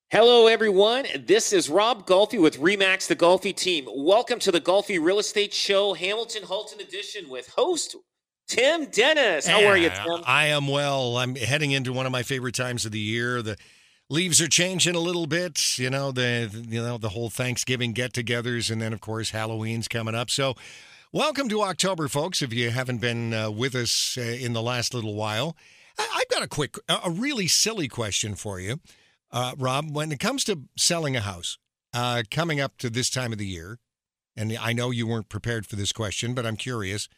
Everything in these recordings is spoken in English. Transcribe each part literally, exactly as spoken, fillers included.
Hello, everyone. This is Rob Golfi with Remax the Golfi team. Welcome to the Golfi Real Estate Show, Hamilton Halton edition with host Tim Dennis. How are you, Yeah, Tim? I am well. I'm heading into one of my favorite times of the year. The leaves are changing a little bit. You know the you know the whole Thanksgiving get-togethers, and then of course Halloween's coming up. So, welcome to October, folks. If you haven't been uh, with us uh, in the last little while, I- I've got a quick, a a really silly question for you, uh, Rob. When it comes to selling a house, uh, coming up to this time of the year, and I know you weren't prepared for this question, but I'm curious.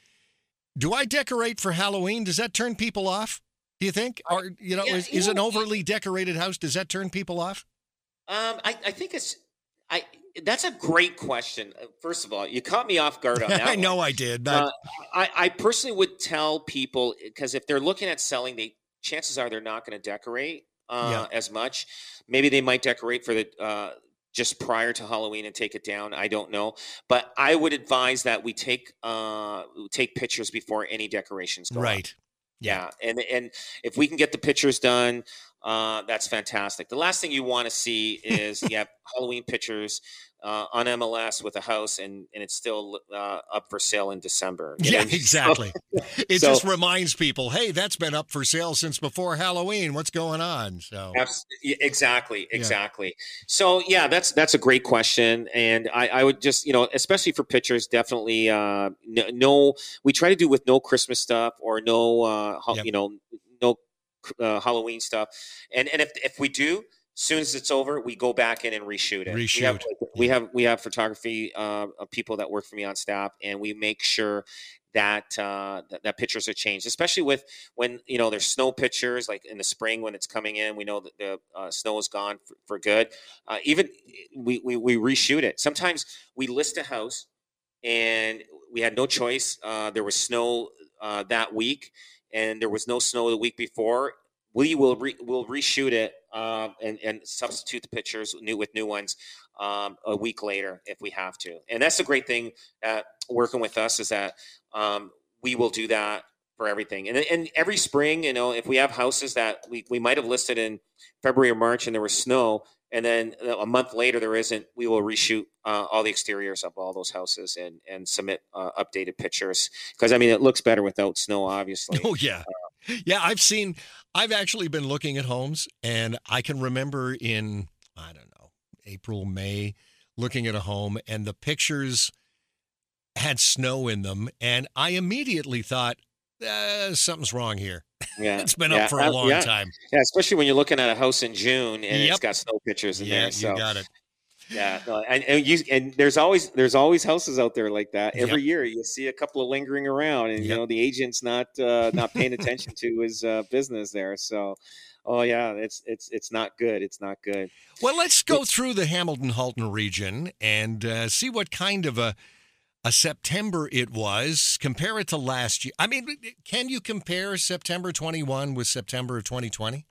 Do I decorate for Halloween? Does that turn people off? Do you think? Or, you know, Yeah, is, you is an know, overly decorated house, does that turn people off? um, I, I think it's I. That's a great question. Uh, First of all, you caught me off guard on I that one. know I did, but Uh, I, I personally would tell people because if they're looking at selling, they chances are they're not going to decorate yeah, uh, as much. Maybe they might decorate for the uh, just prior to Halloween and take it down. I don't know, but I would advise that we take uh, take pictures before any decorations go up. right. Yeah, Yeah, and and if we can get the pictures done, uh, that's fantastic. The last thing you want to see is you have Halloween pictures uh, on M L S with a house, and and it's still uh, up for sale in December. You know, yeah, so, exactly. It so just reminds people, hey, that's been up for sale since before Halloween. What's going on? So, abs- y- exactly, yeah, exactly. So yeah, that's that's a great question, and I, I would just you know, especially for pictures, definitely uh, no, no. We try to do with no Christmas stuff or no, uh, ho- yep, you know, no uh, Halloween stuff, and and if if we do, as soon as it's over, we go back in and reshoot it. We have reshoot. like, we Yeah, have we have photography uh, of people that work for me on staff, and we make sure that, uh, that that pictures are changed, especially with when you know there's snow pictures, like in the spring when it's coming in. We know that the uh, snow is gone for, for good. Uh, even we, we we reshoot it. Sometimes we list a house and we had no choice. Uh, there was snow uh, that week, and there was no snow the week before. We will re- will reshoot it um, and and substitute the pictures new with new ones um, a week later if we have to. And that's the great thing at working with us is that um, we will do that for everything. And and every spring, you know, if we have houses that we, we might have listed in February or March and there was snow, and then a month later there isn't, we will reshoot uh, all the exteriors of all those houses and and submit uh, updated pictures because I mean it looks better without snow, obviously. oh yeah, yeah. I've seen, I've actually been looking at homes, and I can remember in, I don't know, April, May, looking at a home, and the pictures had snow in them, and I immediately thought, uh, something's wrong here. Yeah, It's been up yeah, for a uh, long yeah, time. yeah. Especially when you're looking at a house in June and it's Yep. got snow pictures in Yeah, there. you So got it. yeah, no, and, and you and there's always there's always houses out there like that. Yep. Every year you see a couple of lingering around, and you Yep. know the agent's not uh, not paying attention to his uh, business there. So, oh yeah, it's it's it's not good. It's not good. Well, let's go through the Hamilton Halton region and uh, see what kind of a a September it was. Compare it to last year. I mean, can you compare September twenty-one with September of twenty twenty?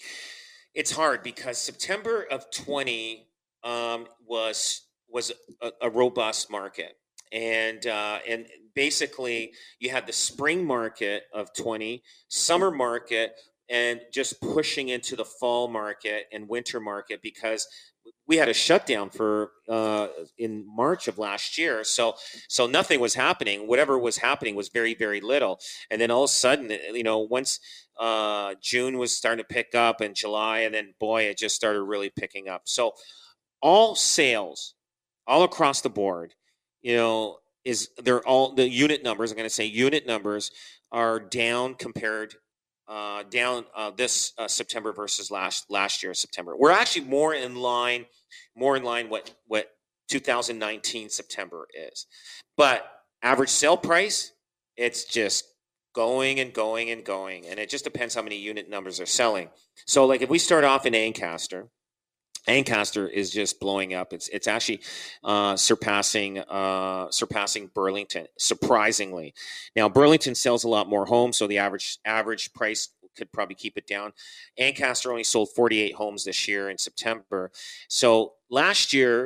It's hard because September of twenty um, was was a, a robust market, and uh, and basically you had the spring market of twenty, summer market, and just pushing into the fall market and winter market because we had a shutdown for uh, in March of last year, so so nothing was happening. Whatever was happening was very very little, and then all of a sudden, you know, once uh, June was starting to pick up and July, and then boy, it just started really picking up. So all sales, all across the board, you know, is they're all the unit numbers. I'm going to say unit numbers are down compared uh, down uh, this uh, September versus last last year September. We're actually more in line, more in line what what two thousand nineteen September is, but average sale price, it's just going and going and going, and it just depends how many unit numbers are selling. So, like if we start off in Ancaster, Ancaster is just blowing up. It's it's actually uh, surpassing uh, surpassing Burlington, surprisingly. Now Burlington sells a lot more homes, so the average average price could probably keep it down. Ancaster only sold forty-eight homes this year in September. So last year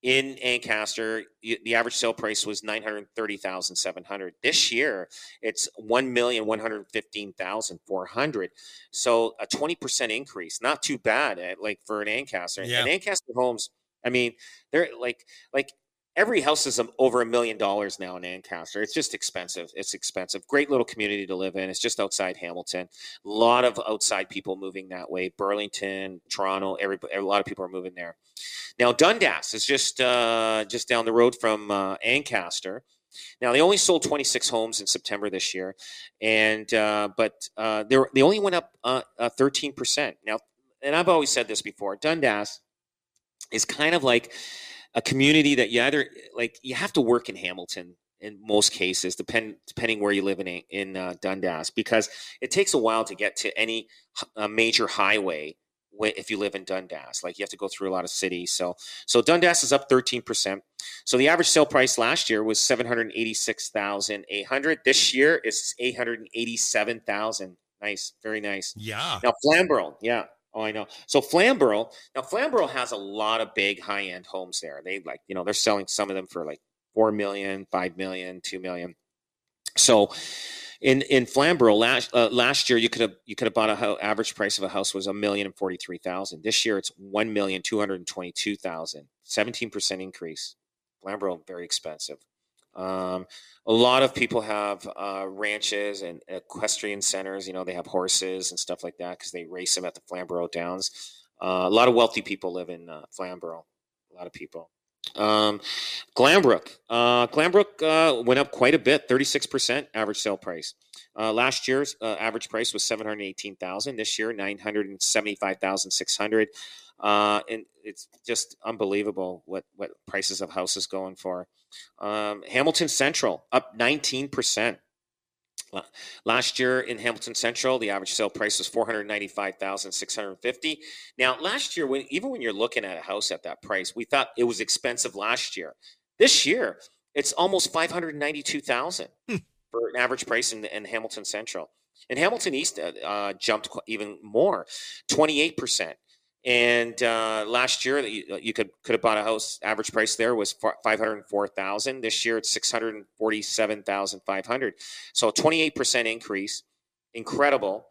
in Ancaster, the average sale price was nine hundred thirty thousand seven hundred. This year, it's one million one hundred fifteen thousand four hundred. So a twenty percent increase, not too bad. eh, Like for an Ancaster, Yeah. and Ancaster homes, I mean, they're like like every house is um, over a million dollars now in Ancaster. It's just expensive. It's expensive. Great little community to live in. It's just outside Hamilton. A lot of outside people moving that way. Burlington, Toronto, everybody, a lot of people are moving there. Now Dundas is just uh, just down the road from uh, Ancaster. Now they only sold twenty-six homes in September this year, and uh, but uh, they they only went up uh, uh, thirteen percent. Now, and I've always said this before, Dundas is kind of like a community that you either like you have to work in Hamilton in most cases, depend depending where you live in in uh, Dundas, because it takes a while to get to any uh, major highway if you live in Dundas. Like you have to go through a lot of cities. So so Dundas is up thirteen percent. So the average sale price last year was seven hundred eighty-six thousand eight hundred. This year is eight hundred eighty-seven thousand. Nice, very nice. Yeah. Now Flamborough, yeah. Oh, I know. So Flamborough, now Flamborough has a lot of big high-end homes there. They like, you know, they're selling some of them for like four million, five million, two million. So in in Flamborough last uh, last year, you could have you could have bought a ho- average price of a house was a million and forty three thousand. This year, it's one million two hundred twenty two thousand. Seventeen percent increase. Flamborough very expensive. Um, a lot of people have uh, ranches and equestrian centers. You know, they have horses and stuff like that because they race them at the Flamborough Downs. Uh, a lot of wealthy people live in uh, Flamborough. A lot of people. Um, Glanbrook. Uh, Glanbrook uh, went up quite a bit, thirty-six percent average sale price. Uh, last year's uh, average price was seven hundred eighteen thousand dollars. This year, nine hundred seventy-five thousand six hundred dollars. Uh, and it's just unbelievable what, what prices of houses going for. Um, Hamilton Central up nineteen percent. Last year in Hamilton Central, the average sale price was four hundred ninety-five thousand six hundred fifty dollars. Now, last year, when even when you're looking at a house at that price, we thought it was expensive last year. This year, it's almost five hundred ninety-two thousand dollars for an average price in, in Hamilton Central. And Hamilton East uh, jumped even more, twenty-eight percent. And uh, last year, you, you could could have bought a house. Average price there was five hundred four thousand dollars. This year, it's six hundred forty-seven thousand five hundred dollars. So a twenty-eight percent increase, incredible.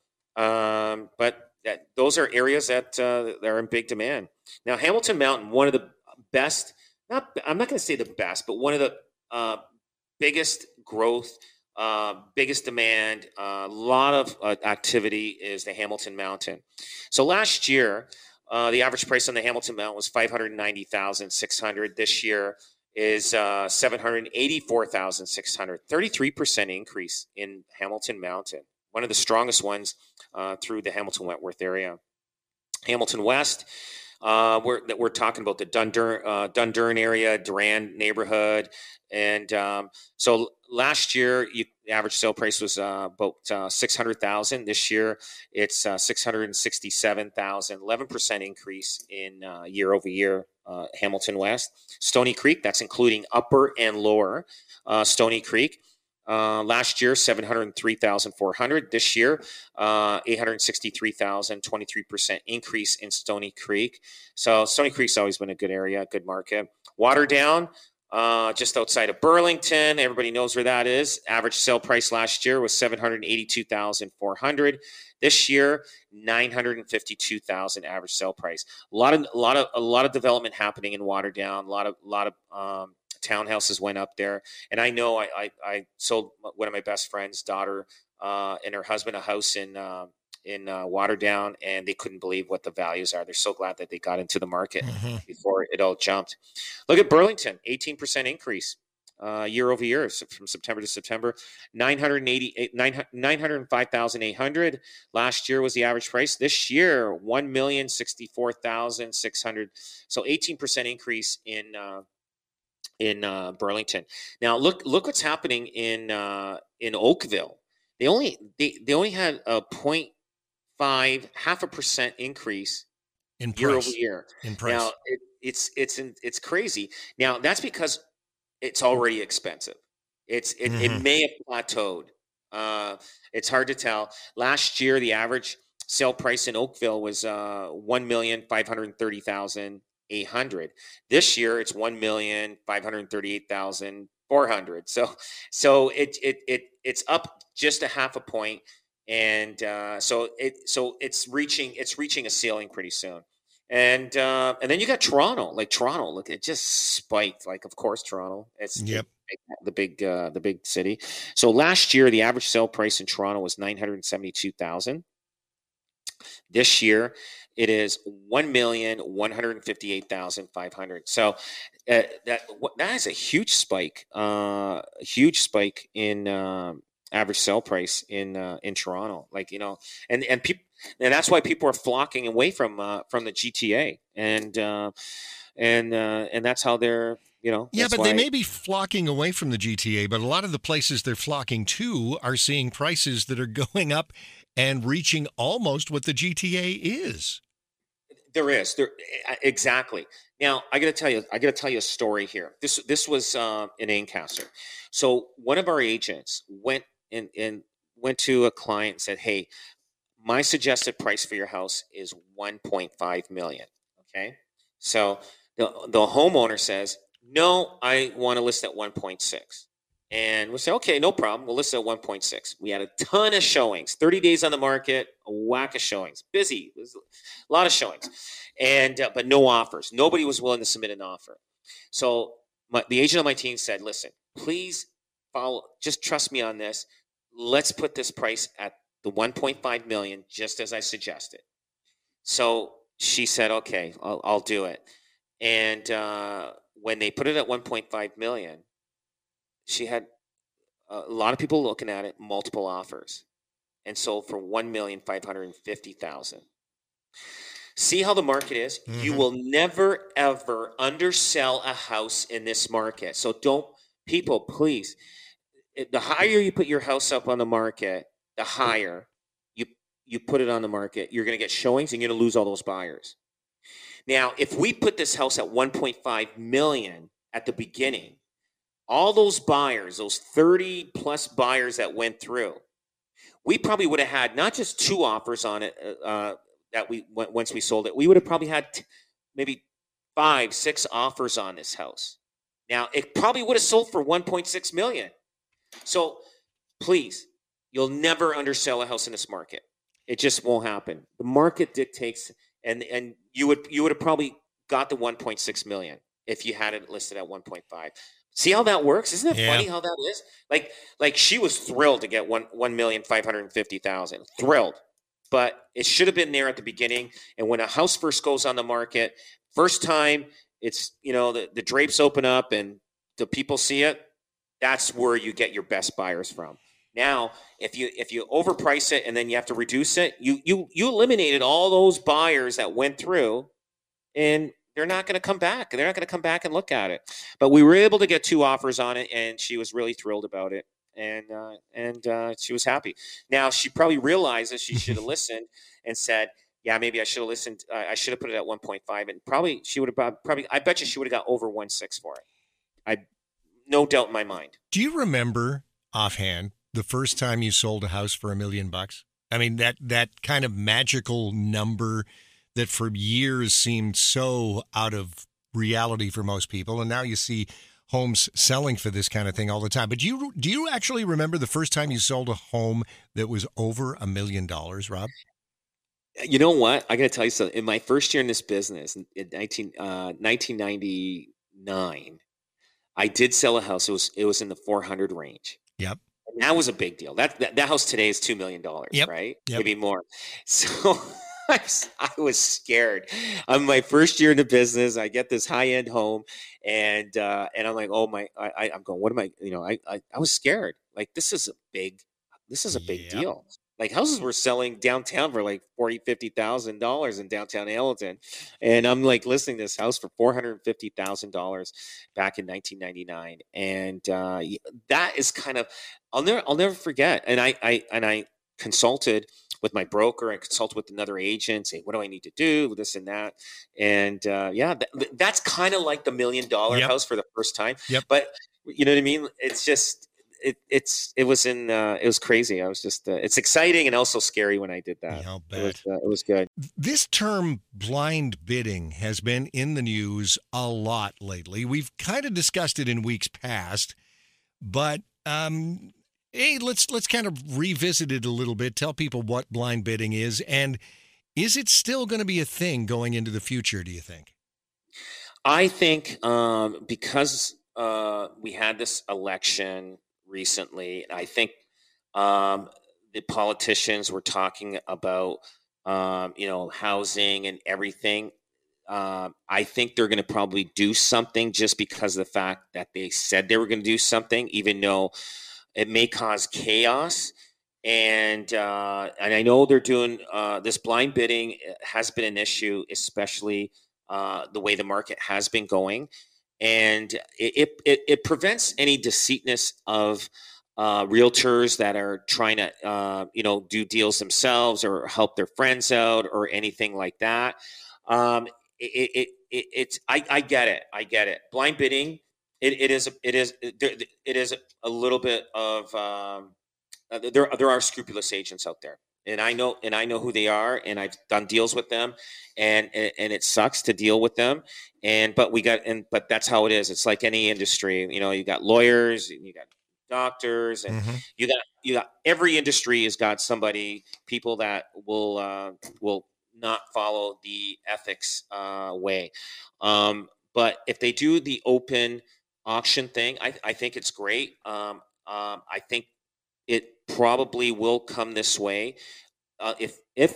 Um, but that, those are areas that uh, that are in big demand. Now, Hamilton Mountain, one of the best. Not I'm not going to say the best, but one of the uh, biggest growth. Uh, biggest demand, a uh, lot of uh, activity is the Hamilton Mountain. So last year, uh, the average price on the Hamilton Mountain was five hundred ninety thousand six hundred. This year is uh, seven hundred eighty-four thousand six hundred. thirty-three percent increase in Hamilton Mountain. One of the strongest ones uh, through the Hamilton Wentworth area. Hamilton West. Uh, we're that we're talking about the Dundurn, uh, Dundurn area, Durand neighborhood, and um, so last year you, the average sale price was uh, about uh, six hundred thousand. This year it's uh, six hundred sixty-seven thousand. Eleven percent increase in uh, year over year. Uh, Hamilton West, Stony Creek. That's including Upper and Lower uh, Stony Creek. Uh, last year, seven hundred three thousand four hundred. This year, uh, eight hundred sixty-three thousand, twenty-three percent increase in Stony Creek. So Stony Creek's always been a good area, good market. Waterdown, uh, just outside of Burlington. Everybody knows where that is. Average sale price last year was seven hundred eighty-two thousand four hundred. This year, nine hundred fifty-two thousand average sale price. A lot of, a lot of, a lot of development happening in Waterdown. A lot of, a lot of, um, townhouses went up there, and I know I, I, I sold one of my best friend's daughter uh, and her husband a house in uh, in uh, Waterdown, and they couldn't believe what the values are. They're so glad that they got into the market mm-hmm. before it all jumped. Look at Burlington, eighteen percent increase uh, year over year from September to September. nine hundred eighty-eight, nine hundred five thousand eight hundred. Last year was the average price. This year, one million sixty-four thousand six hundred. So eighteen percent increase in uh, in uh, Burlington. Now look look what's happening in uh, in Oakville. They only they, they only had a zero point five half a percent increase in year price. over year. In price. Now it, it's it's it's crazy. Now that's because it's already expensive. It's it, mm-hmm. it may have plateaued. Uh, it's hard to tell. Last year the average sale price in Oakville was uh, one million five hundred thirty thousand. eight hundred. This year it's one million five hundred thirty-eight thousand four hundred. So so it it it it's up just a half a point, and uh, so it so it's reaching it's reaching a ceiling pretty soon. And uh, and then you got Toronto, like Toronto. Look, it just spiked. Like, of course, Toronto. It's Yep. the big uh, the big city. So last year, the average sale price in Toronto was nine hundred seventy two thousand. This year, it is one million one hundred fifty eight thousand five hundred. So uh, that that is a huge spike, uh, a huge spike in um, average sale price in uh, in Toronto. Like, you know, and and people. And that's why people are flocking away from uh, from the G T A, and uh, and uh, and that's how they're, you know. Yeah, but why... they may be flocking away from the G T A, but a lot of the places they're flocking to are seeing prices that are going up and reaching almost what the G T A is. There is there exactly. Now I got to tell you, I got to tell you a story here. This this was uh, in Ancaster. So one of our agents went and and went to a client and said, "Hey, my suggested price for your house is one point five million." Okay. So the, the homeowner says, "No, I want to list at one point six." And we'll say, "Okay, no problem. We'll list at one point six." We had a ton of showings, thirty days on the market, a whack of showings, busy. It was a lot of showings, and, uh, but no offers. Nobody was willing to submit an offer. So my, the agent on my team said, "Listen, please follow, just trust me on this. Let's put this price at the one point five million, just as I suggested." So she said, "Okay, I'll, I'll do it." And uh, when they put it at one point five million, she had a lot of people looking at it, multiple offers, and sold for one million five hundred fifty thousand. See how the market is? Mm-hmm. You will never, ever undersell a house in this market. So don't, people, please, the higher you put your house up on the market, the higher you you put it on the market, you're going to get showings and you're going to lose all those buyers. Now, if we put this house at one point five million at the beginning, all those buyers, those thirty plus buyers that went through, we probably would have had not just two offers on it uh, that we once we sold it. We would have probably had t- maybe five, six offers on this house. Now, it probably would have sold for one point six million. So, please, you'll never undersell a house in this market. It just won't happen. The market dictates, and and you would you would have probably got the one point six million if you had it listed at one point five. See how that works? Isn't it yeah. funny how that is? Like like she was thrilled to get one one million five hundred fifty thousand. Thrilled, but it should have been there at the beginning. And when a house first goes on the market, first time it's, you know, the, the drapes open up and the people see it. That's where you get your best buyers from. Now, if you if you overprice it and then you have to reduce it, you you you eliminated all those buyers that went through, and they're not going to come back. They're not going to come back and look at it. But we were able to get two offers on it, and she was really thrilled about it, and uh, and uh, she was happy. Now, she probably realized that she should have listened and said, "Yeah, maybe I should have listened. Uh, I should have put it at one point five," and probably she would have probably. I bet you she would have got over one point six for it. I no doubt in my mind. Do you remember offhand the first time you sold a house for a million bucks? I mean, that that kind of magical number that for years seemed so out of reality for most people, and now you see homes selling for this kind of thing all the time. But do you do you actually remember the first time you sold a home that was over a million dollars, Rob? You know what? I got to tell you something. In my first year in this business, in nineteen, uh, nineteen ninety-nine, I did sell a house. It was it was in the four hundred range. Yep. And that was a big deal. That that, that house today is two million dollars, yep. right? Yep. Maybe more. So I was, I was scared. I'm my first year in the business. I get this high end home, and uh, and I'm like, oh my! I, I'm going. What am I? You know, I, I I was scared. Like, this is a big, this is a big yep. deal. Like, houses were selling downtown for like forty, fifty thousand dollars in downtown Hamilton, and I'm like listing this house for four hundred fifty thousand dollars back in nineteen ninety-nine, and uh, that is kind of I'll never I'll never forget. And I I and I consulted with my broker and consulted with another agent, say, what do I need to do, this and that, and uh, yeah, that, that's kind of like the million dollar yep. house for the first time. Yep. But you know what I mean? It's just it it's it was in uh, it was crazy. I was just uh, it's exciting and also scary when I did that. Yeah, I'll It was bet. uh, it was good. This term blind bidding has been in the news a lot lately. We've kind of discussed it in weeks past, but um, hey, let's let's kind of revisit it a little bit. Tell people what blind bidding is, and is it still going to be a thing going into the future, do you think? I think um, because uh, we had this election recently, I think um, the politicians were talking about um, you know housing and everything. Um, I think they're going to probably do something just because of the fact that they said they were going to do something, even though it may cause chaos. And uh, and I know they're doing uh, this blind bidding has been an issue, especially uh, the way the market has been going, and it it, it prevents any deceitness of uh, realtors that are trying to uh, you know do deals themselves or help their friends out or anything like that. Um, it, it, it it's I, I get it, I get it. Blind bidding, it, it is it is it is a little bit of um, uh, there there are scrupulous agents out there, and I know and I know who they are, and I've done deals with them, and and, and it sucks to deal with them, and but we got and but that's how it is. It's like any industry, you know. You got lawyers, you got doctors, and Mm-hmm. you got you got every industry has got somebody people that will uh, will not follow the ethics uh, way. Um, but if they do the open auction thing, I, I think it's great. Um, um, I think it probably will come this way. Uh, if if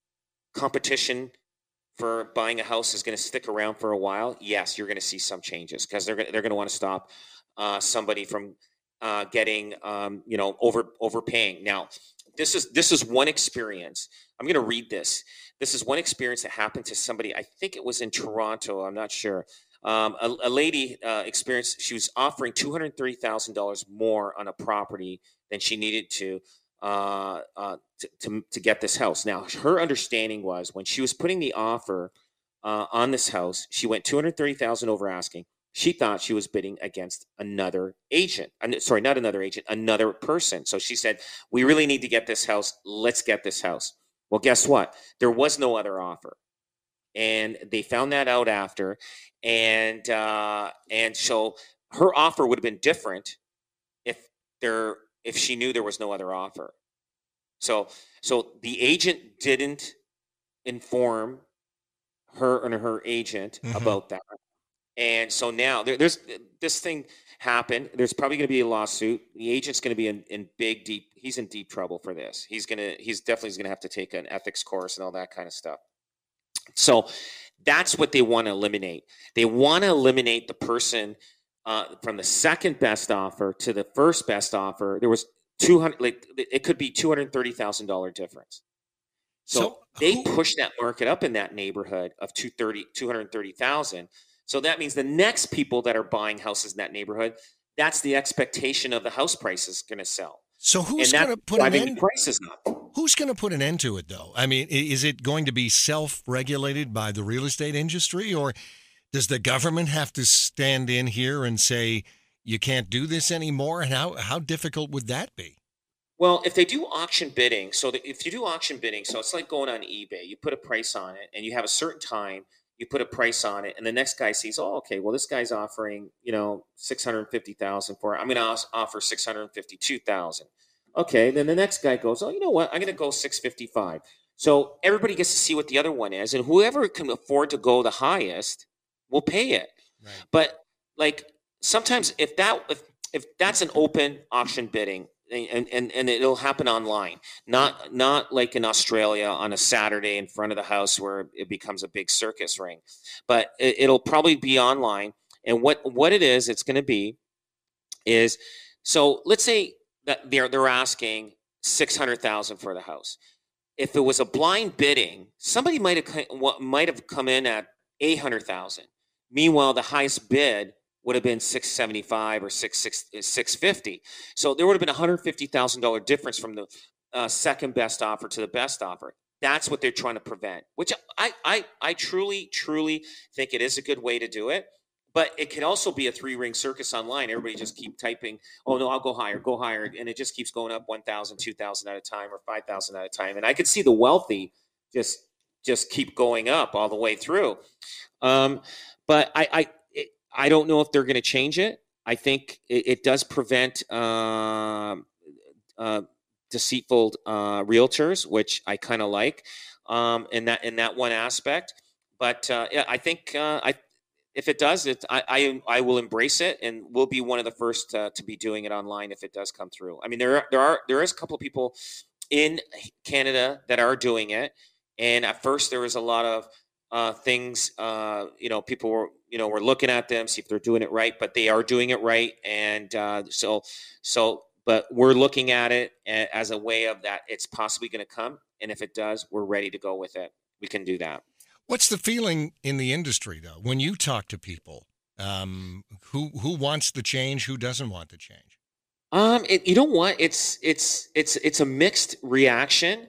competition for buying a house is going to stick around for a while, yes, you're going to see some changes because they're gonna, they're going to want to stop uh, somebody from uh, getting um, you know over overpaying. Now, this is this is one experience. I'm going to read this. This is one experience that happened to somebody. I think it was in Toronto. I'm not sure. Um, a, a lady uh, experienced. She was offering two hundred thirty thousand dollars more on a property than she needed to uh, uh, to, to, to get this house. Now, her understanding was when she was putting the offer uh, on this house, she went two hundred thirty thousand dollars over asking. She thought she was bidding against another agent. Uh, sorry, not another agent, another person. So she said, "We really need to get this house. Let's get this house." Well, guess what? There was no other offer, and they found that out after, and uh, and so her offer would have been different if there if she knew there was no other offer. So so the agent didn't inform her and her agent Mm-hmm. about that. And so now there, there's this thing happened. There's probably going to be a lawsuit. The agent's going to be in, in big deep. He's in deep trouble for this. He's gonna. He's definitely going to have to take an ethics course and all that kind of stuff. So that's what they want to eliminate. They want to eliminate the person uh, from the second best offer to the first best offer. There was two hundred. Like it could be two hundred thirty thousand dollar difference. So So they who? push that market up in that neighborhood of two hundred thirty thousand. So that means the next people that are buying houses in that neighborhood, that's the expectation of the house price is going to sell. So who's And going that's to put an driving the end? prices up. Who's going to put an end to it, though? I mean, i- is it going to be self-regulated by the real estate industry, or does the government have to stand in here and say you can't do this anymore? And how how difficult would that be? Well, if they do auction bidding, so that if you do auction bidding, so it's like going on eBay. You put a price on it, and you have a certain time. You put a price on it, and the next guy sees, oh, okay, well, this guy's offering, you know, six hundred fifty thousand for it. I'm going to offer six hundred fifty-two thousand. Okay, then the next guy goes, oh, you know what? I'm going to go six fifty-five. So everybody gets to see what the other one is, and whoever can afford to go the highest will pay it. Right. But like sometimes, if that if if that's an open auction bidding, and, and and it'll happen online, not not like in Australia on a Saturday in front of the house where it becomes a big circus ring, but it, it'll probably be online. And what what it is, it's going to be is so let's say that they're they're asking six hundred thousand for the house. If it was a blind bidding, somebody might have might have come in at eight hundred thousand. Meanwhile, the highest bid would have been six seventy-five or six six fifty. So there would have been a one hundred fifty thousand dollars difference from the uh, second best offer to the best offer. That's what they're trying to prevent, which I, I, I truly, truly think it is a good way to do it. but it can also be a three ring circus online. Everybody just keep typing, oh no, I'll go higher, go higher. And it just keeps going up one thousand, two thousand at a time or five thousand at a time. And I could see the wealthy just, just keep going up all the way through. Um, but I, I, it, I don't know if they're going to change it. I think it, it does prevent, um, uh, deceitful, uh, realtors, which I kind of like, um, in that, in that one aspect. But, uh, yeah, I think, uh, I, if it does, it I, I I will embrace it, and we'll be one of the first uh, to be doing it online if it does come through. I mean, there are, there are there is a couple of people in Canada that are doing it, and at first there was a lot of uh, things. Uh, you know, people were you know were looking at them, see if they're doing it right, but they are doing it right, and uh, so so. But we're looking at it as a way of that it's possibly going to come, and if it does, we're ready to go with it. We can do that. What's the feeling in the industry, though, when you talk to people? Um, who who wants the change? Who doesn't want the change? Um, it, you know what? It's it's it's it's a mixed reaction.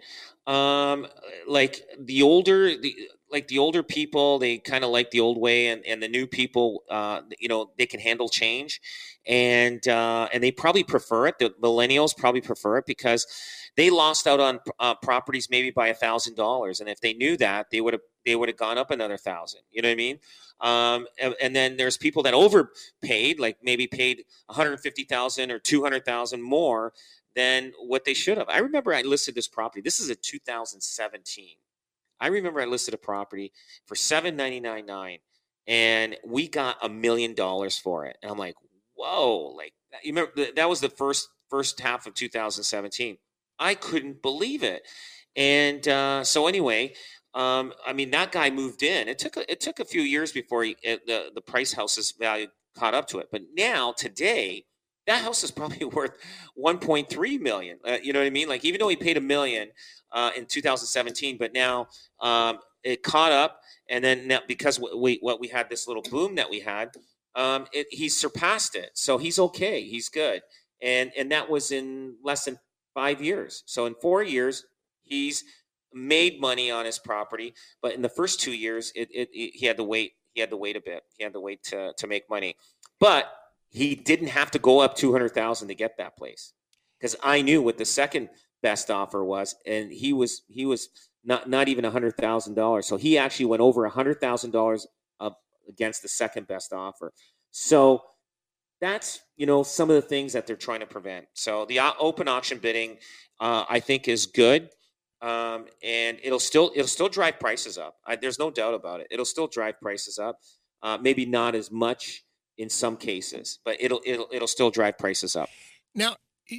Um, like the older the like the older people, they kind of like the old way, and, and the new people, uh, you know, they can handle change, and uh, and they probably prefer it. The millennials probably prefer it because they lost out on uh, properties maybe by a thousand dollars, and if they knew that, they would have they would have gone up another thousand. You know what I mean? Um, and, and then there's people that overpaid, like maybe paid one hundred fifty thousand or two hundred thousand more than what they should have. I remember I listed this property. This is a two thousand seventeen. I remember I listed a property for seven ninety nine nine, and we got a million dollars for it. And I'm like, whoa! Like you remember that was the first first half of two thousand seventeen. I couldn't believe it. And uh, so anyway, um, I mean that guy moved in. It took a, it took a few years before he, it, the the price house's value caught up to it. But now today, that house is probably worth one point three million. Uh, you know what I mean? Like even though he paid a million uh, in two thousand seventeen, but now um, it caught up, and then now, because we what we had this little boom that we had, um, it, he's surpassed it. So he's okay. He's good, and and that was in less than five years. So in four years, he's made money on his property, but in the first two years, it, it, it he had to wait. He had to wait a bit. He had to wait to to make money, but he didn't have to go up two hundred thousand to get that place, because I knew what the second best offer was, and he was he was not not even a hundred thousand dollars. So he actually went over a hundred thousand dollars up against the second best offer. So that's you know some of the things that they're trying to prevent. So the open auction bidding, uh, I think, is good, um, and it'll still it'll still drive prices up. I, there's no doubt about it. It'll still drive prices up. Uh, maybe not as much in some cases, but it'll it'll it'll still drive prices up. Now,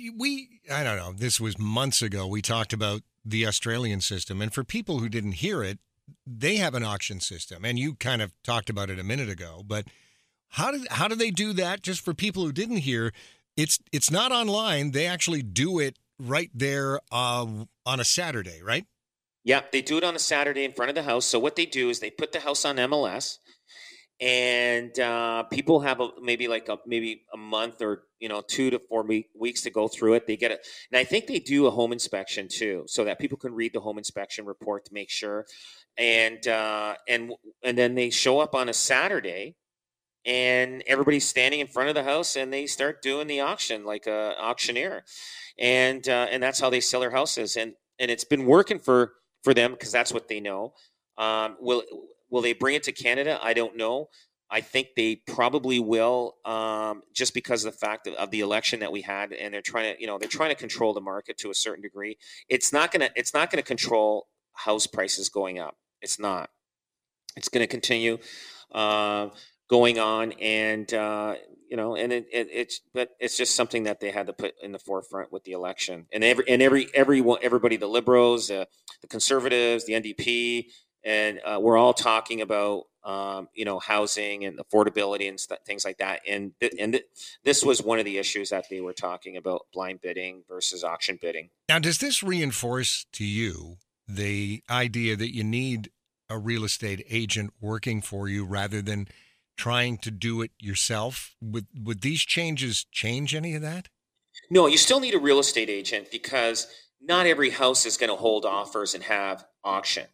we I don't know. This was months ago. We talked about the Australian system, and for people who didn't hear it, they have an auction system, and you kind of talked about it a minute ago, but. How do how do they do that? Just for people who didn't hear, it's it's not online. They actually do it right there uh, on a Saturday, right? Yeah, they do it on a Saturday in front of the house. So what they do is they put the house on M L S, and uh, people have a, maybe like a maybe a month or you know two to four week, weeks to go through it. They get it, and I think they do a home inspection too, so that people can read the home inspection report to make sure, and uh, and and then they show up on a Saturday. And everybody's standing in front of the house, and they start doing the auction like a auctioneer, and uh, and that's how they sell their houses. And and it's been working for for them because that's what they know. Um, will will they bring it to Canada? I don't know. I think they probably will, um, just because of the fact of, of the election that we had, and they're trying to you know they're trying to control the market to a certain degree. It's not gonna it's not gonna control house prices going up. It's not. It's going to continue. Uh, going on, and uh, you know, and it, it, it's but it's just something that they had to put in the forefront with the election, and every and every everyone everybody, the Liberals, uh, the Conservatives, the N D P, and uh, we're all talking about um, you know housing and affordability and st- things like that, and th- and th- this was one of the issues that they were talking about: blind bidding versus auction bidding. Now, does this reinforce to you the idea that you need a real estate agent working for you rather than trying to do it yourself? Would would these changes change any of that? No, you still need a real estate agent because not every house is going to hold offers and have auctions.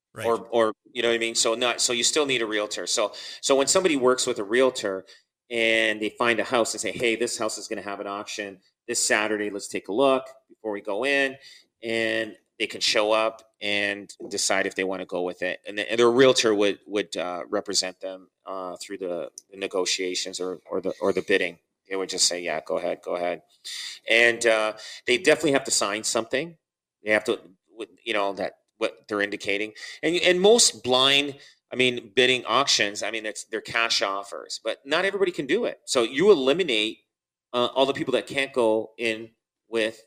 Right. or or you know what I mean. So not so you still need a realtor. So so when somebody works with a realtor and they find a house and say, hey, this house is going to have an auction this Saturday. Let's take a look before we go in, and they can show up and decide if they want to go with it. And, the, and their realtor would would uh, represent them uh, through the, the negotiations or or the or the bidding. They would just say, yeah, go ahead, go ahead. And uh, they definitely have to sign something. They have to, you know, that what they're indicating. And and most blind, I mean, bidding auctions, I mean, it's they're cash offers, but not everybody can do it. So you eliminate uh, all the people that can't go in with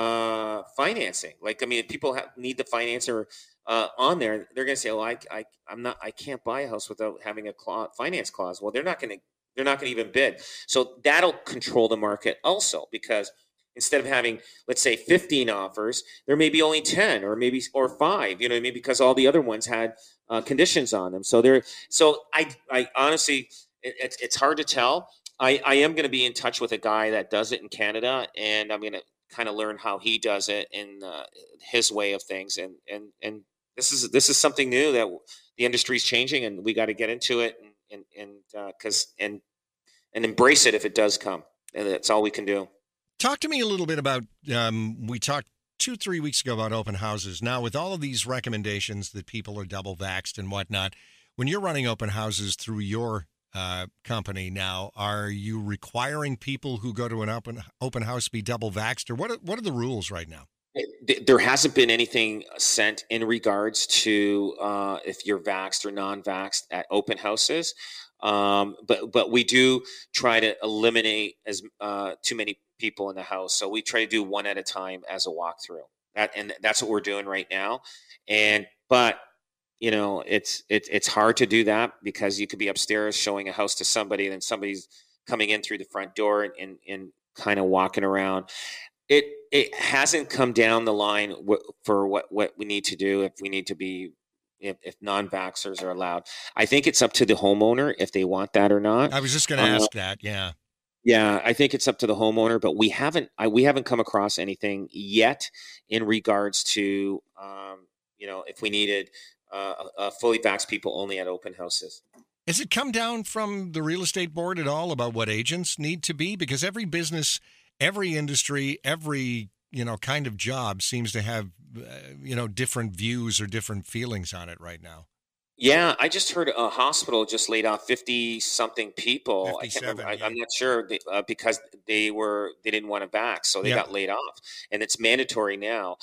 uh, financing. Like, I mean, if people have, need the financer uh, on there, they're going to say, "Oh, I, I, I'm not, I can't buy a house without having a clause, finance clause." Well, they're not going to, they're not going to even bid. So that'll control the market also, because instead of having, let's say, fifteen offers, there may be only ten or maybe or five. You know what I mean? Because all the other ones had uh, conditions on them. So there, so I, I honestly, it, it's it's hard to tell. I, I am going to be in touch with a guy that does it in Canada, and I'm going to kind of learn how he does it in uh, his way of things. And and and this is this is something new that the industry is changing, and we got to get into it and and and because uh, and and embrace it if it does come. And that's all we can do. Talk to me a little bit about, um, we talked two, three weeks ago about open houses. Now, with all of these recommendations that people are double vaxxed and whatnot, when you're running open houses through your uh, company now, are you requiring people who go to an open open house be double vaxxed, or what are, what are the rules right now? There hasn't been anything sent in regards to uh, if you're vaxxed or non-vaxxed at open houses. Um, but but we do try to eliminate as uh, too many people in the house. So we try to do one at a time as a walkthrough. That and that's what we're doing right now. And but you know, it's it's it's hard to do that because you could be upstairs showing a house to somebody, and then somebody's coming in through the front door and and, and kind of walking around. It it hasn't come down the line w- for what what we need to do if we need to be. If, if non-vaxxers are allowed. I think it's up to the homeowner if they want that or not. I was just going to uh, ask that. Yeah. Yeah, I think it's up to the homeowner, but we haven't I, we haven't come across anything yet in regards to, um, you know, if we needed uh, uh, fully vaxxed people only at open houses. Has it come down from the real estate board at all about what agents need to be? Because every business, every industry, every you know, kind of job seems to have, uh, you know, different views or different feelings on it right now. Yeah, I just heard a hospital just laid off fifty something people. I can't remember, I, I'm not sure they, uh, because they were they didn't want to back, so they yep. got laid off, and it's mandatory now.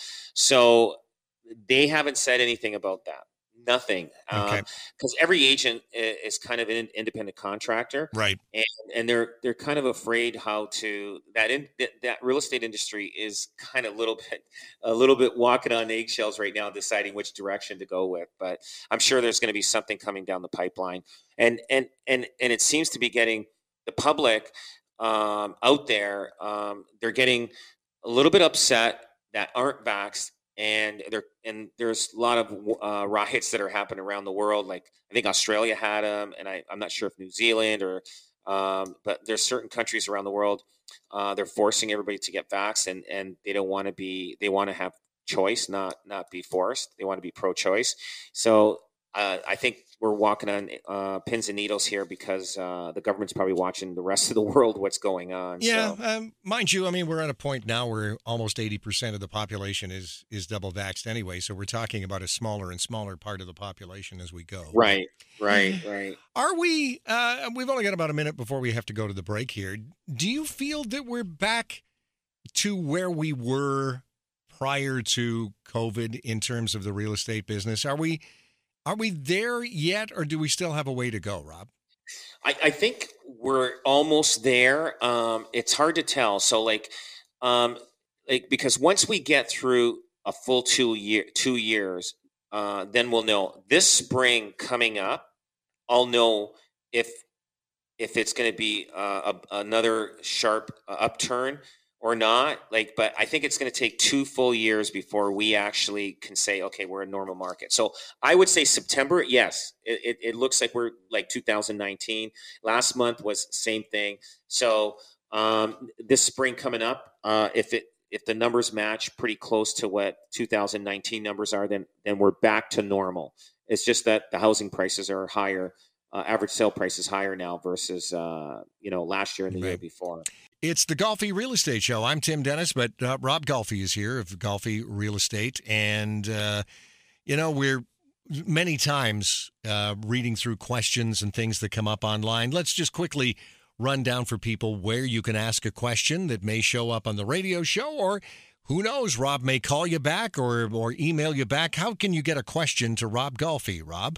So they haven't said anything about that. Nothing, because okay. um, every agent is kind of an independent contractor, right? And and they're they're kind of afraid how to that in, that real estate industry is kind of a little bit a little bit walking on eggshells right now, deciding which direction to go with. But I'm sure there's going to be something coming down the pipeline, and and and and it seems to be getting the public um, out there. Um, they're getting a little bit upset that aren't vaxxed. And there, and there's a lot of uh, riots that are happening around the world. Like I think Australia had them, and I, I'm not sure if New Zealand or, um, but there's certain countries around the world. Uh, they're forcing everybody to get vaxxed, and and they don't want to be. They want to have choice, not not be forced. They want to be pro-choice. So uh, I think we're walking on uh, pins and needles here because uh, the government's probably watching the rest of the world what's going on. Yeah, so. um, mind you, I mean, we're at a point now where almost eighty percent of the population is is double vaxxed anyway. So we're talking about a smaller and smaller part of the population as we go. Right, right, right. Are we, uh, we've only got about a minute before we have to go to the break here. Do you feel that we're back to where we were prior to COVID in terms of the real estate business? Are we... Are we there yet, or do we still have a way to go, Rob? I, I think we're almost there. Um, it's hard to tell. So, like, um, like because once we get through a full two year two years, uh, then we'll know. This spring coming up, I'll know if if it's going to be uh, a, another sharp uh, upturn or not. Like, but I think it's going to take two full years before we actually can say, okay, we're a normal market. So I would say September, yes, it, it, it looks like we're like two thousand nineteen. Last month was same thing. So um, this spring coming up, uh, if it if the numbers match pretty close to what two thousand nineteen numbers are, then then we're back to normal. It's just that the housing prices are higher. Uh, average sale price is higher now versus uh, you know last year and the Right. year before. It's the Golfi Real Estate Show. I'm Tim Dennis, but uh, Rob Golfi is here of Golfi Real Estate. And, uh, you know, we're many times uh, reading through questions and things that come up online. Let's just quickly run down for people where you can ask a question that may show up on the radio show, or who knows, Rob may call you back or, or email you back. How can you get a question to Rob Golfi, Rob?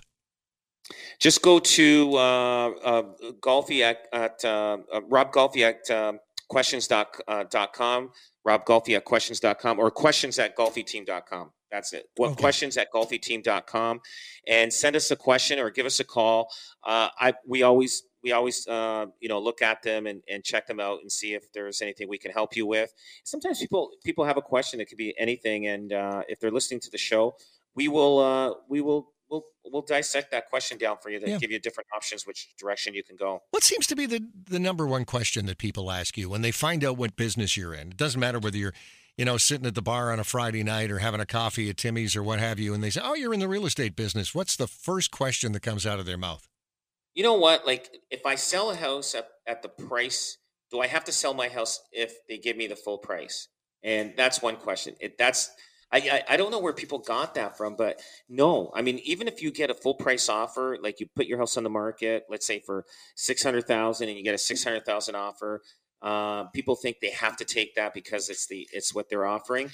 Just go to uh, uh, Golfi at, at uh, uh, Rob Golfi at um, questions dot com, Rob Golfi at questions dot com, or questions at golfi team dot com. That's it. What Okay. questions at golfi team dot com, and send us a question or give us a call. Uh, I we always we always uh, you know look at them and, and check them out and see if there's anything we can help you with. Sometimes people people have a question that could be anything, and uh, if they're listening to the show, we will uh, we will. We'll we'll dissect that question down for you to Yeah. give you different options, which direction you can go. What seems to be the, the number one question that people ask you when they find out what business you're in? It doesn't matter whether you're, you know, sitting at the bar on a Friday night or having a coffee at Timmy's or what have you, and they say, oh, you're in the real estate business. What's the first question that comes out of their mouth? You know what? Like, if I sell a house at, at the price, do I have to sell my house if they give me the full price? And that's one question. It that's I, I I don't know where people got that from, but no, I mean, even if you get a full price offer, like you put your house on the market, let's say for six hundred thousand, and you get a six hundred thousand offer, uh, people think they have to take that because it's the it's what they're offering.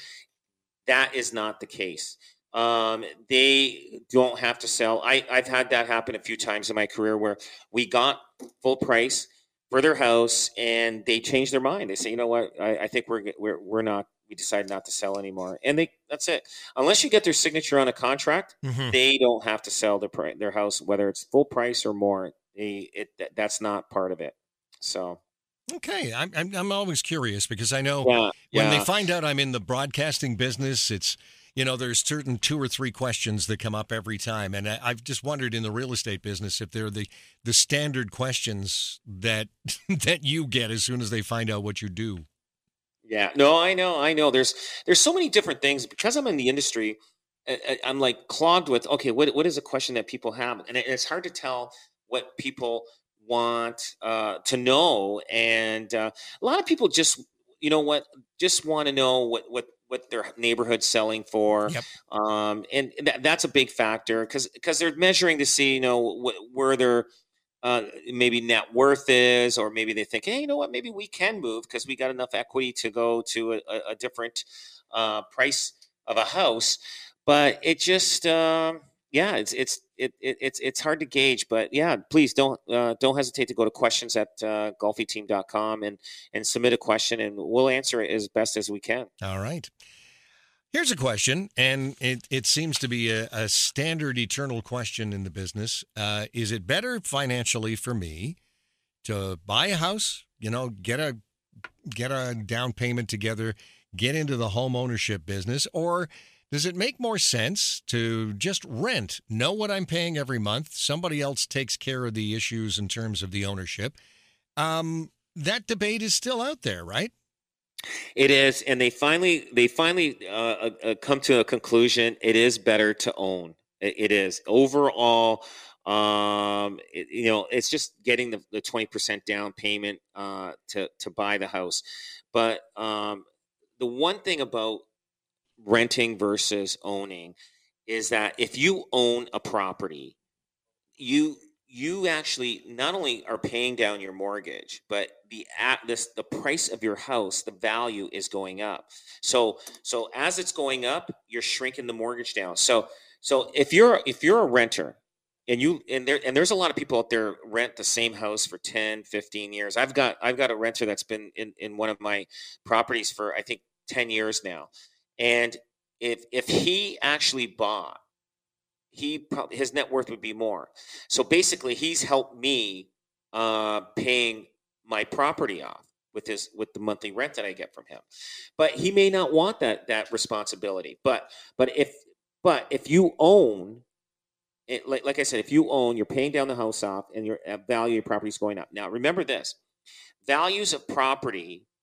That is not the case. Um, they don't have to sell. I I've had that happen a few times in my career where we got full price for their house, and they change their mind. They say, you know what, I, I think we're we're we're not. We decided not to sell anymore, and they that's it. Unless you get their signature on a contract, Mm-hmm. they don't have to sell their pri- their house, whether it's full price or more. They it that- that's not part of it. So Okay, I'm, I'm I'm always curious because I know yeah, when they yeah. find out I'm in the broadcasting business, it's, you know, there's certain two or three questions that come up every time, and I, I've just wondered in the real estate business if they're the the standard questions that that you get as soon as they find out what you do. Yeah, no, I know, I know. There's there's so many different things because I'm in the industry. I, I- I'm like clogged with okay, what what is a question that people have, and it- it's hard to tell what people want uh, to know. And uh, a lot of people just, you know, what just want to know what what what their neighborhood's selling for, Yep. um, and that, that's a big factor because because they're measuring to see, you know, wh- where their uh, maybe net worth is, or maybe they think, hey, you know what, maybe we can move because we got enough equity to go to a, a, a different uh, price of a house. But it just, um, yeah, it's it's it, it, it's it's hard to gauge. But yeah, please don't uh, don't hesitate to go to questions at uh, golfi team dot com and and submit a question, and we'll answer it as best as we can. All right. Here's a question, and it, it seems to be a, a standard eternal question in the business. Uh, is it better financially for me to buy a house, you know, get a get a down payment together, get into the home ownership business, or does it make more sense to just rent, know what I'm paying every month, somebody else takes care of the issues in terms of the ownership? Um, that debate is still out there, right? It is, and they finally they finally uh, uh, uh, come to a conclusion. It is better to own. It, it is overall. Um, it, you know, it's just getting the the twenty percent down payment uh, to to buy the house. But um, the one thing about renting versus owning is that if you own a property, you you actually not only are paying down your mortgage, but the at this the price of your house, the value is going up. So so as it's going up, you're shrinking the mortgage down. So so if you're if you're a renter and you and there and there's a lot of people out there rent the same house for ten, fifteen years. I've got I've got a renter that's been in, in one of my properties for I think ten years now. And if if he actually bought, he probably his net worth would be more. So basically, he's helped me uh, paying my property off with his with the monthly rent that I get from him. But he may not want that that responsibility. But but if but if you own it, like like I said, if you own, you're paying down the house off, and your uh, value of your property is going up. Now remember this: values of property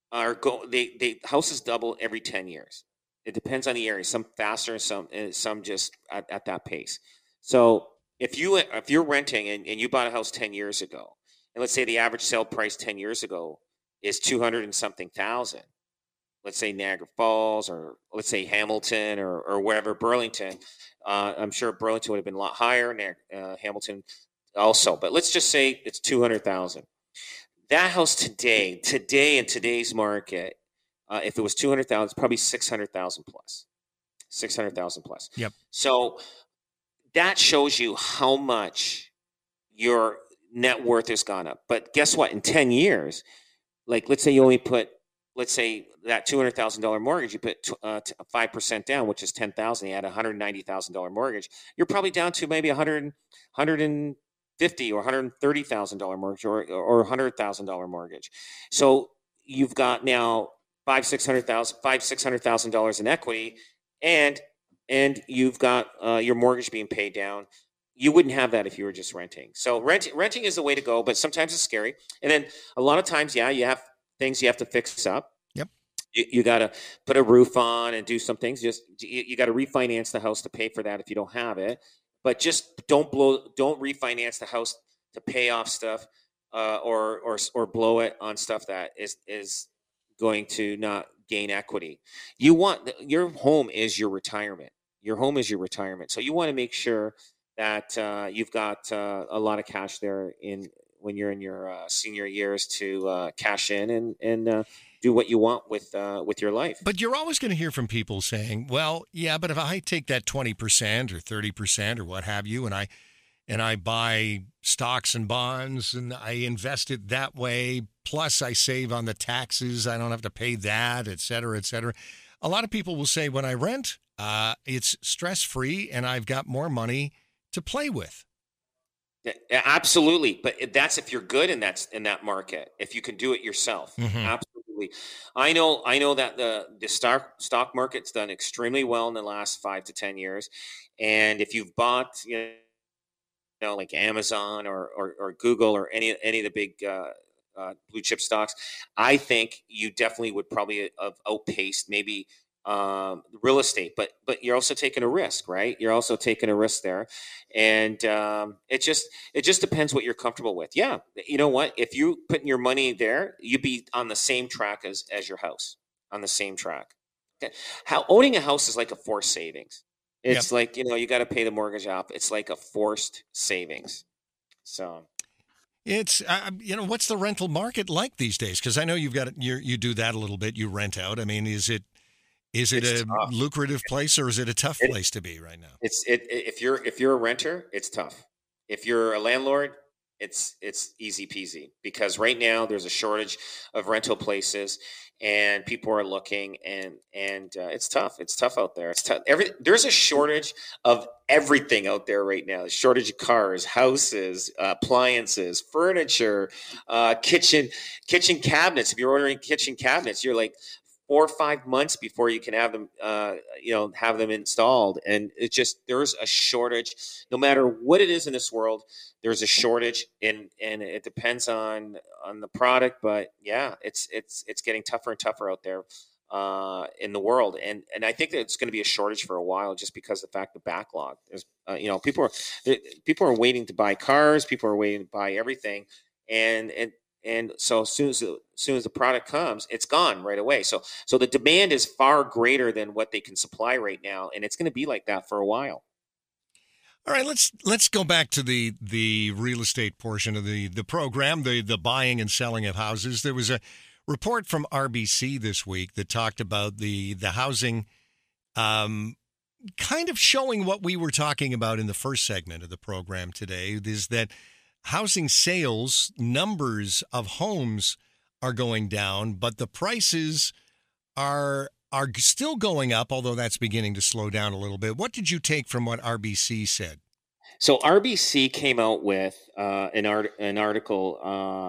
are go they they houses double every ten years. It depends on the area. Some faster, some uh, some just at, at that pace. So if you if you're renting and, and you bought a house ten years ago, and let's say the average sale price ten years ago is two hundred and something thousand, let's say Niagara Falls, or let's say Hamilton, or or wherever, Burlington. Uh, I'm sure Burlington would have been a lot higher. Uh, Hamilton also, but let's just say it's two hundred thousand. That house today, today in today's market, uh, if it was two hundred thousand, it's probably six hundred thousand plus, six hundred thousand plus. Yep. So that shows you how much your net worth has gone up. But guess what? In ten years, like let's say you only put, let's say that two hundred thousand dollars mortgage, you put uh, five percent down, which is ten thousand dollars. You had a one hundred ninety thousand dollars mortgage. You're probably down to maybe one hundred, one hundred fifty or one hundred thirty thousand dollars mortgage, or or one hundred thousand dollars mortgage. So you've got now five six hundred thousand five six hundred thousand dollars in equity, and and you've got uh, your mortgage being paid down. You wouldn't have that if you were just renting. So rent, renting is the way to go, but sometimes it's scary. And then a lot of times, yeah, you have things you have to fix up. Yep. You, you got to put a roof on and do some things. Just you, you got to refinance the house to pay for that if you don't have it. But just don't blow, don't refinance the house to pay off stuff, uh, or or or blow it on stuff that is is going to not gain equity. You want your home is your retirement. Your home is your retirement. So you want to make sure that uh, you've got uh, a lot of cash there in when you're in your uh, senior years to uh, cash in and and uh, do what you want with uh, with your life. But you're always going to hear from people saying, "Well, yeah, but if I take that twenty percent or thirty percent or what have you, and I and I buy stocks and bonds and I invest it that way, plus I save on the taxes, I don't have to pay that, et cetera, et cetera." A lot of people will say, when I rent, uh, it's stress-free and I've got more money to play with. Yeah, absolutely. But that's if you're good in that, in that market, if you can do it yourself. Mm-hmm. Absolutely. I know, I know that the, the stock stock market's done extremely well in the last five to ten years. And if you've bought, you know, like Amazon or, or, or Google or any, any of the big, uh, uh, blue chip stocks, I think you definitely would probably have outpaced maybe um, real estate, but but you're also taking a risk, right? You're also taking a risk there, and um, it just it just depends what you're comfortable with. Yeah, you know what? If you putting your money there, you'd be on the same track as as your house, on the same track. Okay. How owning a house is like a forced savings. It's yep. like, you know, you got to pay the mortgage off. It's like a forced savings. So. It's, uh, you know, what's the rental market like these days? Because I know you've got, you you do that a little bit. You rent out. I mean, is it is it it's a tough. lucrative place, or is it a tough it, place to be right now? It's it if you're if you're a renter, it's tough. If you're a landlord, it's it's easy peasy, because right now there's a shortage of rental places, and people are looking, and and uh, it's tough. It's tough out there. It's tough. Every there's a shortage of everything out there right now. A shortage of cars, houses, uh, appliances, furniture, uh, kitchen kitchen cabinets. If you're ordering kitchen cabinets, you're like four or five months before you can have them, uh, you know, have them installed. And it just, there's a shortage. No matter what it is in this world, there's a shortage, and and it depends on on the product. But yeah, it's it's it's getting tougher and tougher out there uh, in the world. And and I think that it's going to be a shortage for a while, just because of the fact the backlog. There's, uh, you know, people are people are waiting to buy cars. People are waiting to buy everything, and and. And so as soon as, as soon as the product comes, it's gone right away. So so the demand is far greater than what they can supply right now, and it's going to be like that for a while. All right, let's let's go back to the the real estate portion of the the program, the the buying and selling of houses. There was a report from R B C this week that talked about the the housing, um, kind of showing what we were talking about in the first segment of the program today. Is that housing sales numbers of homes are going down, but the prices are are still going up, although that's beginning to slow down a little bit. What did you take from what R B C said? So R B C came out with uh, an art an article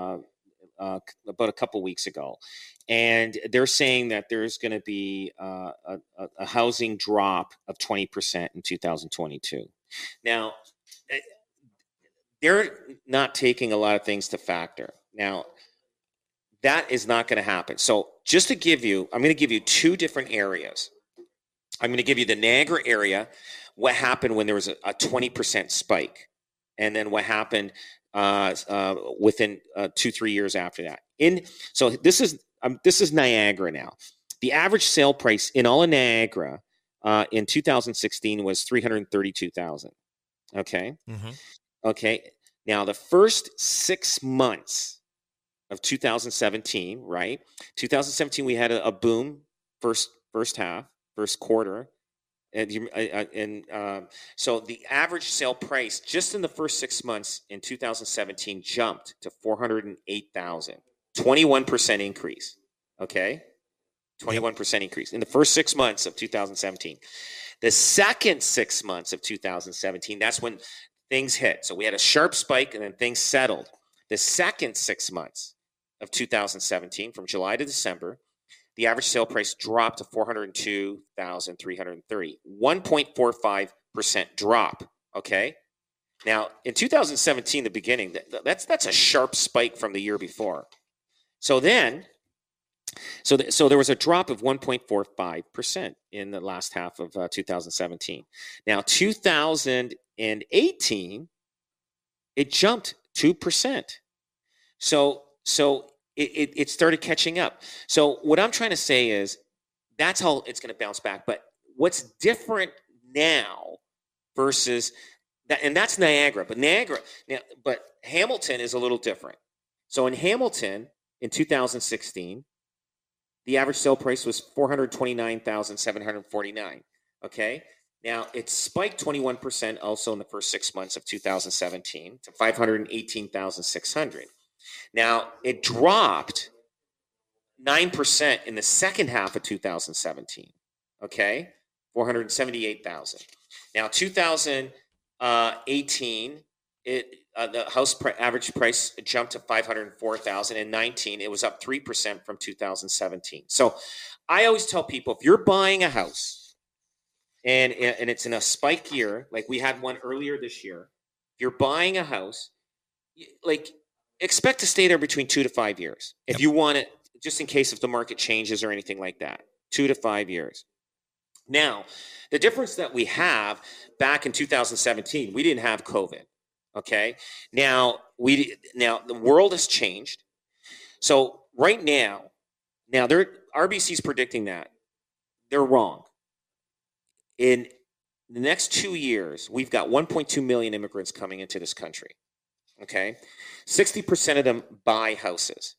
uh, uh, about a couple weeks ago, and they're saying that there's going to be uh, a, a housing drop of twenty percent in two thousand twenty-two. Now, they're not taking a lot of things to factor. Now, That is not going to happen. So just to give you, I'm going to give you two different areas. I'm going to give you the Niagara area, what happened when there was a, a twenty percent spike, and then what happened uh, uh, within uh, two, three years after that. In So this is um, this is Niagara now. The average sale price in all of Niagara uh, in two thousand sixteen was three hundred thirty-two thousand dollars. Okay? Mm-hmm. Okay. Now, the first six months of two thousand seventeen, right? two thousand seventeen, we had a, a boom first first half, first quarter. And, you, uh, and um, so the average sale price just in the first six months in two thousand seventeen jumped to four hundred eight thousand dollars, twenty-one percent increase. Okay? twenty-one percent increase in the first six months of two thousand seventeen. The second six months of two thousand seventeen, that's when things hit. So we had a sharp spike and then things settled. The second six months of two thousand seventeen, from July to December, the average sale price dropped to four hundred two thousand three hundred thirty dollars, one point four five percent drop. Okay. Now, in two thousand seventeen, the beginning, that's that's a sharp spike from the year before. So then, so th- so there was a drop of one point four five percent in the last half of uh, two thousand seventeen. Now, two thousand eighteen, it jumped two percent. So so it, it, it started catching up. So what I'm trying to say is that's how it's going to bounce back. But what's different now versus that, and that's Niagara, but Niagara, now, but Hamilton is a little different. So in Hamilton in two thousand sixteen, the average sale price was four hundred twenty-nine thousand seven hundred forty-nine dollars. Okay. Now, it spiked twenty-one percent also in the first six months of two thousand seventeen to five hundred eighteen thousand six hundred dollars. Now, it dropped nine percent in the second half of two thousand seventeen, okay, four hundred seventy-eight thousand dollars. Now, two thousand eighteen, it uh, the house pr- average price jumped to five hundred four thousand dollars. In nineteen, it was up three percent from two thousand seventeen. So I always tell people, if you're buying a house, And and it's in a spike year, like we had one earlier this year. If you're buying a house, like expect to stay there between two to five years. If Yep. you want it, just in case if the market changes or anything like that, two to five years. Now, the difference that we have back in two thousand seventeen, we didn't have COVID. Okay. Now we now the world has changed. So right now, now they're R B C's predicting that they're wrong. In the next two years, we've got one point two million immigrants coming into this country. Okay. sixty percent of them buy houses.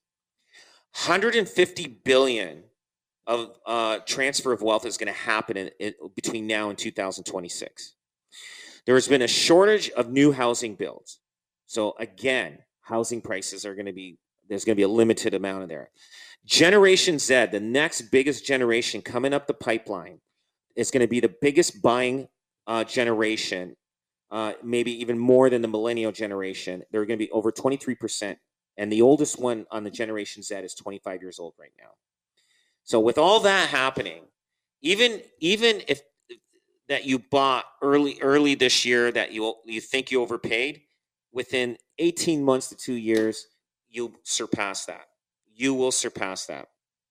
one hundred fifty billion of uh, transfer of wealth is going to happen in, in, between now and two thousand twenty-six. There has been a shortage of new housing builds. So again, housing prices are going to be, there's going to be a limited amount of there. Generation Z, the next biggest generation coming up the pipeline, is going to be the biggest buying uh, generation, uh, maybe even more than the millennial generation. They're going to be over twenty-three percent. And the oldest one on the Generation Z is twenty-five years old right now. So with all that happening, even even if that you bought early early this year that you you think you overpaid, within eighteen months to two years, you'll surpass that. You will surpass that.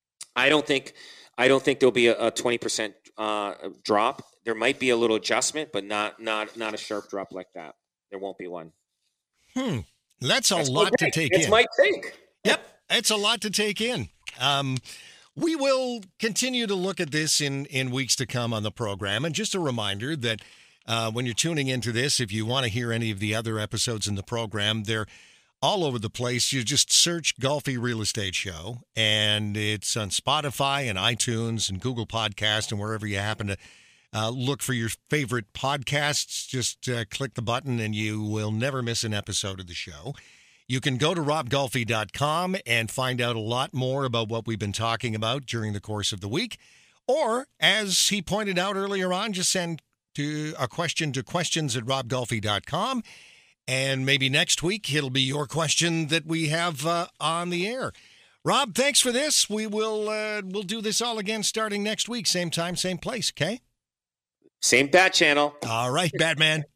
I don't think I don't think there'll be a, a twenty percent uh, drop. There might be a little adjustment, but not not not a sharp drop like that. There won't be one. Hmm. That's a That's lot okay. to take It's in. my take. Yep. It's a lot to take in. Um, we will continue to look at this in, in weeks to come on the program. And just a reminder that uh, when you're tuning into this, if you want to hear any of the other episodes in the program, they're all over the place. You just search Golfi Real Estate Show, and it's on Spotify and iTunes and Google Podcast and wherever you happen to uh, look for your favorite podcasts. Just uh, click the button, and you will never miss an episode of the show. You can go to rob golfi dot com and find out a lot more about what we've been talking about during the course of the week. Or, as he pointed out earlier on, just send to a question to questions at rob golfi dot com. And maybe next week it'll be your question that we have uh, on the air. Rob, thanks for this. We will uh, we'll do this all again starting next week. Same time, same place, okay? Same bat channel. All right, Batman.